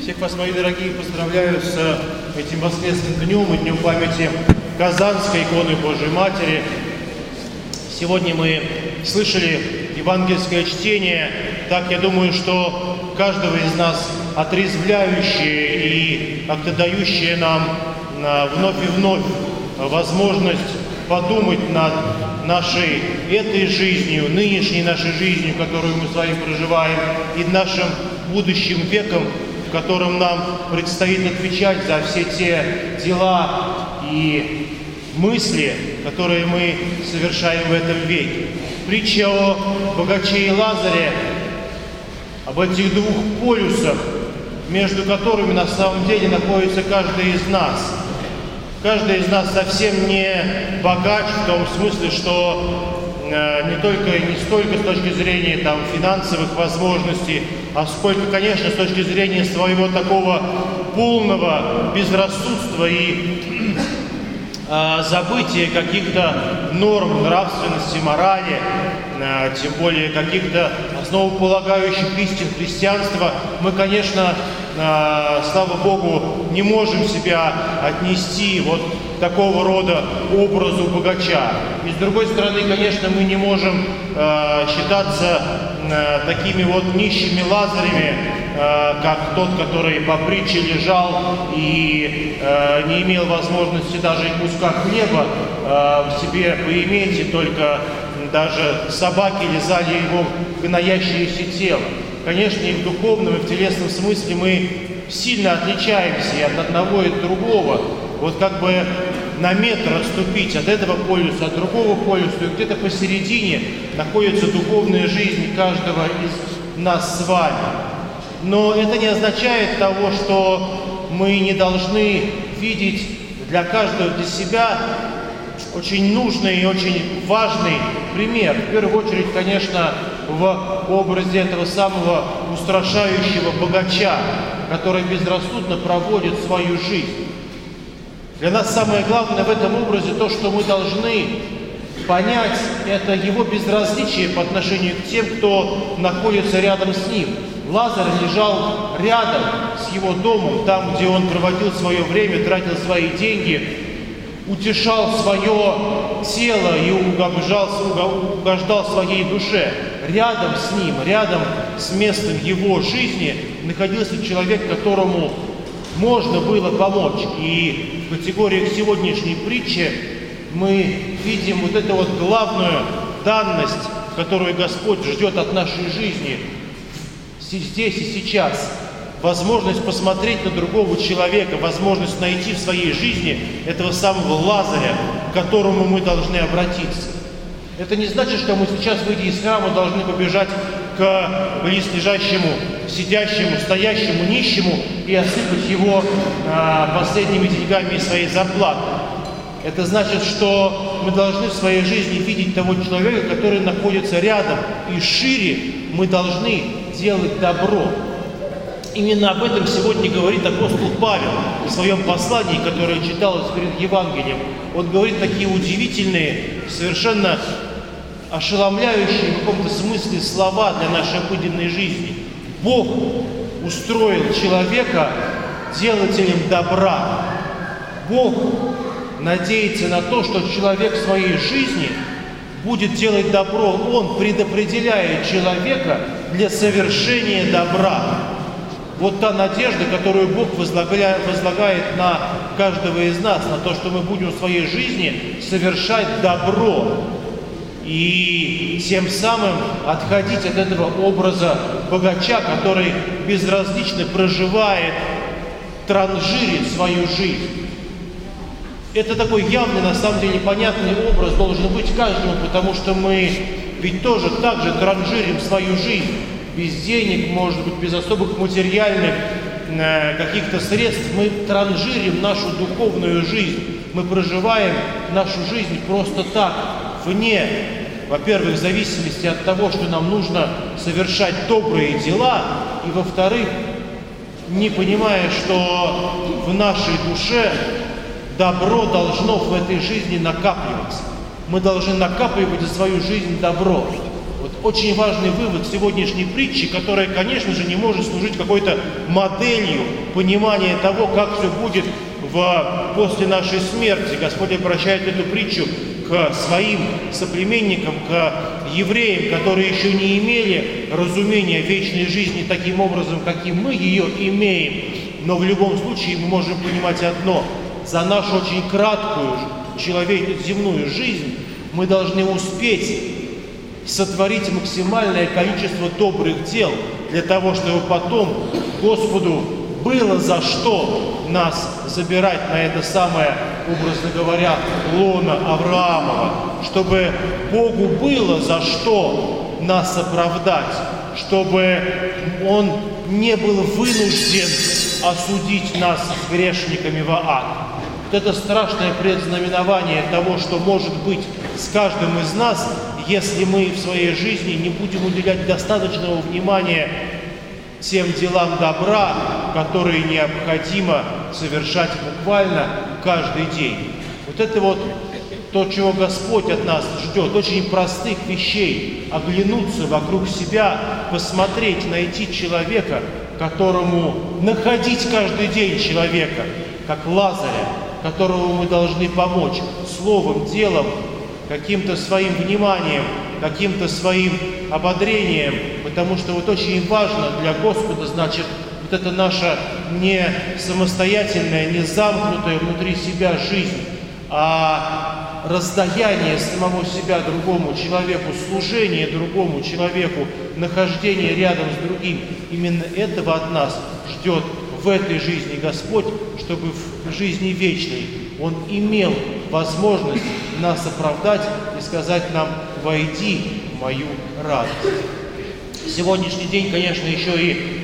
Всех вас, мои дорогие, поздравляю с этим воскресным днем и днем памяти Казанской иконы Божией Матери. Сегодня мы слышали евангельское чтение. Так, я думаю, что каждого из нас отрезвляющее и как-то дающее нам вновь и вновь возможность подумать над нашей этой жизнью, нынешней нашей жизнью, которую мы с вами проживаем, и нашим будущим веком, в котором нам предстоит отвечать за все те дела и мысли, которые мы совершаем в этом веке. Притча о богаче и Лазаре, об этих двух полюсах, между которыми на самом деле находится каждый из нас. Каждый из нас совсем не богач в том смысле, что не столько с точки зрения финансовых возможностей, а сколько, конечно, с точки зрения своего такого полного безрассудства и забытия каких-то норм нравственности, морали, тем более каких-то основополагающих истин христианства. Мы, конечно, слава Богу, не можем себя отнести вот такого рода образу богача. И с другой стороны, конечно, мы не можем считаться такими вот нищими Лазарями, как тот, который по притче лежал и не имел возможности даже и куска хлеба в себе поиметь, и только даже собаки лизали его гноящееся тело. Конечно, и в духовном, и в телесном смысле мы сильно отличаемся и от одного, и от другого. Вот как бы на метр отступить от этого полюса, от другого полюса, и где-то посередине находится духовная жизнь каждого из нас с вами. Но это не означает того, что мы не должны видеть для каждого, для себя очень нужный и очень важный пример. В первую очередь, конечно, в образе этого самого устрашающего богача, который безрассудно проводит свою жизнь. Для нас самое главное в этом образе то, что мы должны понять, это его безразличие по отношению к тем, кто находится рядом с ним. Лазарь лежал рядом с его домом, там, где он проводил свое время, тратил свои деньги, утешал свое тело и угождал своей душе. Рядом с ним, рядом с местом его жизни находился человек, которому можно было помочь. И в категориях сегодняшней притчи мы видим вот эту вот главную данность, которую Господь ждет от нашей жизни здесь и сейчас. Возможность посмотреть на другого человека, возможность найти в своей жизни этого самого Лазаря, к которому мы должны обратиться. Это не значит, что мы сейчас, выйдя из храма, должны побежать к близлежащему, сидящему, стоящему, нищему и осыпать его последними деньгами из своей зарплаты. Это значит, что мы должны в своей жизни видеть того человека, который находится рядом, и шире мы должны делать добро. Именно об этом сегодня говорит апостол Павел в своем послании, которое читалось перед Евангелием. Он говорит такие удивительные, совершенно ошеломляющие в каком-то смысле слова для нашей обыденной жизни. Бог устроил человека делателем добра. Бог надеется на то, что человек в своей жизни будет делать добро. Он предопределяет человека для совершения добра. Вот та надежда, которую Бог возлагает на каждого из нас, на то, что мы будем в своей жизни совершать добро и тем самым отходить от этого образа богача, который безразлично проживает, транжирит свою жизнь. Это такой явный, на самом деле, понятный образ должен быть каждому, потому что мы ведь тоже так же транжирим свою жизнь. Без денег, может быть, без особых материальных каких-то средств, мы транжирим нашу духовную жизнь. Мы проживаем нашу жизнь просто так, вне, во-первых, зависимости от того, что нам нужно совершать добрые дела, и, во-вторых, не понимая, что в нашей душе добро должно в этой жизни накапливаться. Мы должны накапливать за свою жизнь добро. Вот очень важный вывод сегодняшней притчи, которая, конечно же, не может служить какой-то моделью понимания того, как все будет после нашей смерти. Господь обращает эту притчу к своим соплеменникам, к евреям, которые еще не имели разумения вечной жизни таким образом, каким мы ее имеем. Но в любом случае мы можем понимать одно: за нашу очень краткую земную жизнь мы должны успеть сотворить максимальное количество добрых дел для того, чтобы потом Господу было за что нас забирать на это самое, образно говоря, лоно Авраамова, чтобы Богу было за что нас оправдать, чтобы Он не был вынужден осудить нас грешниками в ад. Вот это страшное предзнаменование того, что может быть с каждым из нас, если мы в своей жизни не будем уделять достаточного внимания тем делам добра, которые необходимо совершать буквально каждый день. Вот это вот то, чего Господь от нас ждет, очень простых вещей: оглянуться вокруг себя, посмотреть, найти человека, которому находить каждый день человека, как Лазаря, которому мы должны помочь словом, делом, каким-то своим вниманием, каким-то своим ободрением, потому что вот очень важно для Господа, значит, вот это наша не самостоятельная, не замкнутая внутри себя жизнь, а раздаяние самого себя другому человеку, служение другому человеку, нахождение рядом с другим. Именно этого от нас ждет в этой жизни Господь, чтобы в жизни вечной Он имел возможность нас оправдать и сказать нам: «Войди в мою радость». Сегодняшний день, конечно, еще и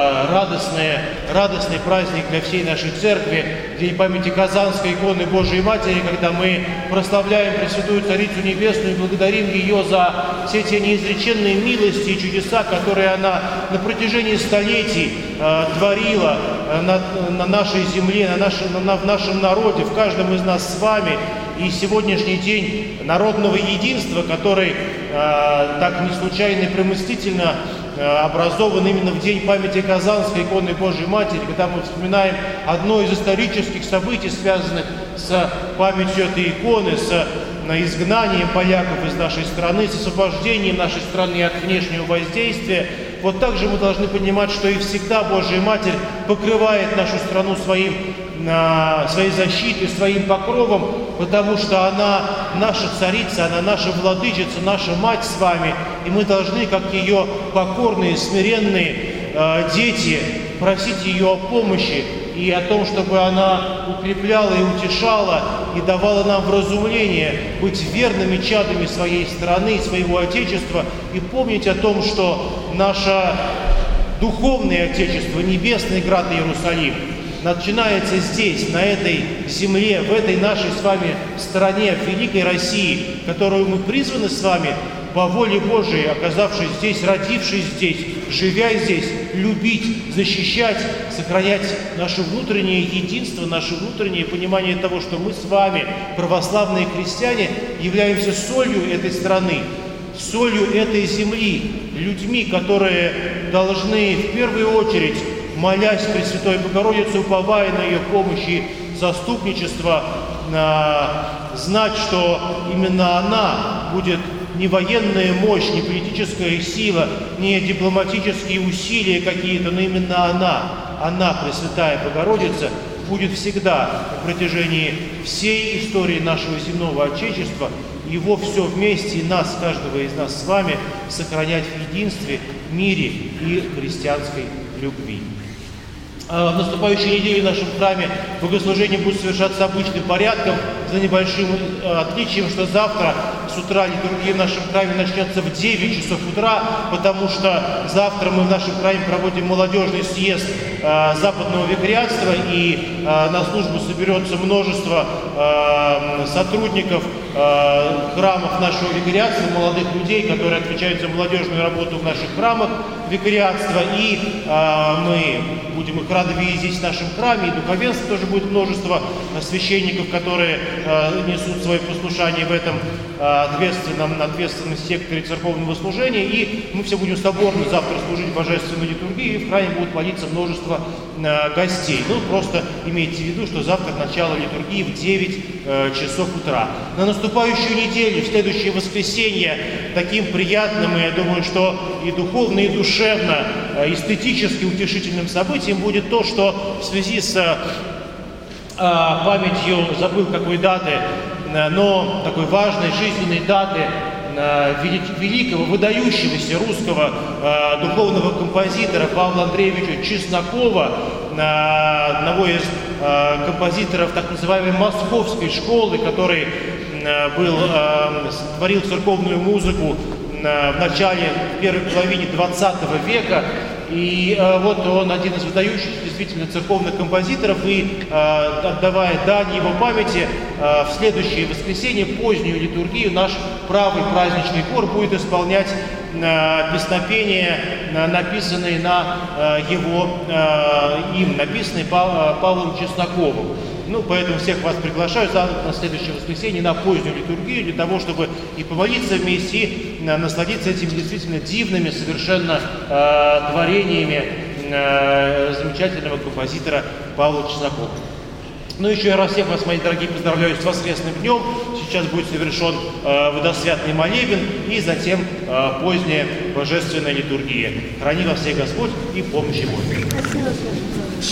радостный праздник для всей нашей церкви, День памяти Казанской иконы Божией Матери, когда мы прославляем Пресвятую Царицу Небесную и благодарим ее за все те неизреченные милости и чудеса, которые она на протяжении столетий творила на нашей земле, в нашем народе, в каждом из нас с вами. И сегодняшний день народного единства, который так не случайно и промыслительно образован именно в День памяти Казанской иконы Божией Матери, когда мы вспоминаем одно из исторических событий, связанных с памятью этой иконы, с изгнанием поляков из нашей страны, с освобождением нашей страны от внешнего воздействия. Вот также мы должны понимать, что и всегда Божья Матерь покрывает нашу страну своей защитой, своим покровом, потому что она наша царица, она наша владычица, наша мать с вами, и мы должны, как ее покорные, смиренные дети, просить ее о помощи и о том, чтобы она укрепляла и утешала, и давала нам вразумление быть верными чадами своей страны, своего Отечества, и помнить о том, что наше духовное Отечество, небесный град Иерусалим, начинается здесь, на этой земле, в этой нашей с вами стране, в великой России, которую мы призваны с вами по воле Божией, оказавшись здесь, родившись здесь, живя здесь, любить, защищать, сохранять наше внутреннее единство, наше внутреннее понимание того, что мы с вами, православные христиане, являемся солью этой страны, солью этой земли, людьми, которые должны в первую очередь, молясь Пресвятой Богородице, уповая на ее помощь и заступничество, знать, что именно она будет не военная мощь, не политическая сила, не дипломатические усилия какие-то, но именно она, Пресвятая Богородица, будет всегда на протяжении всей истории нашего земного Отечества, его все вместе, и нас, каждого из нас с вами, сохранять в единстве, мире и христианской любви. В наступающей неделе в нашем храме богослужение будет совершаться обычным порядком, за небольшим отличием, что завтра с утра литургия в нашем храме начнется в 9 часов утра, потому что завтра мы в нашем храме проводим молодежный съезд западного викариатства, и на службу соберется множество сотрудников храмов нашего викариатства, молодых людей, которые отвечают за молодежную работу в наших храмах викариатства, и мы будем их рады видеть здесь в нашем храме, и духовенство тоже будет множество священников, которые несут свое послушание в этом ответственном секторе церковного служения, и мы все будем соборно завтра служить божественную литургию, и в храме будут молиться множество гостей. Ну, просто имейте в виду, что завтра начало литургии в 9 часов утра. На наступающую неделю, в следующее воскресенье, таким приятным, и я думаю, что и духовно, и душевно, эстетически утешительным событием будет то, что в связи с памятью, забыл какой даты, но такой важной жизненной даты великого, выдающегося русского духовного композитора Павла Андреевича Чеснокова, одного из композиторов так называемой московской школы, который творил церковную музыку в начале, в первой половине 20 века. И вот он один из выдающихся действительно церковных композиторов, и отдавая дань его памяти, в следующее воскресенье, позднюю литургию, наш правый праздничный хор будет исполнять песнопения, написанные написанные Павлом Чесноковым. Ну, поэтому всех вас приглашаю на следующее воскресенье на позднюю литургию, для того, чтобы и помолиться вместе, и насладиться этими действительно дивными совершенно творениями замечательного композитора Павла Чеснокова. Ну, еще раз всех вас, мои дорогие, поздравляю с воскресным днем. Сейчас будет совершен водосвятный молебен, и затем поздняя божественная литургия. Храни вас всех Господь и помощи Божьей.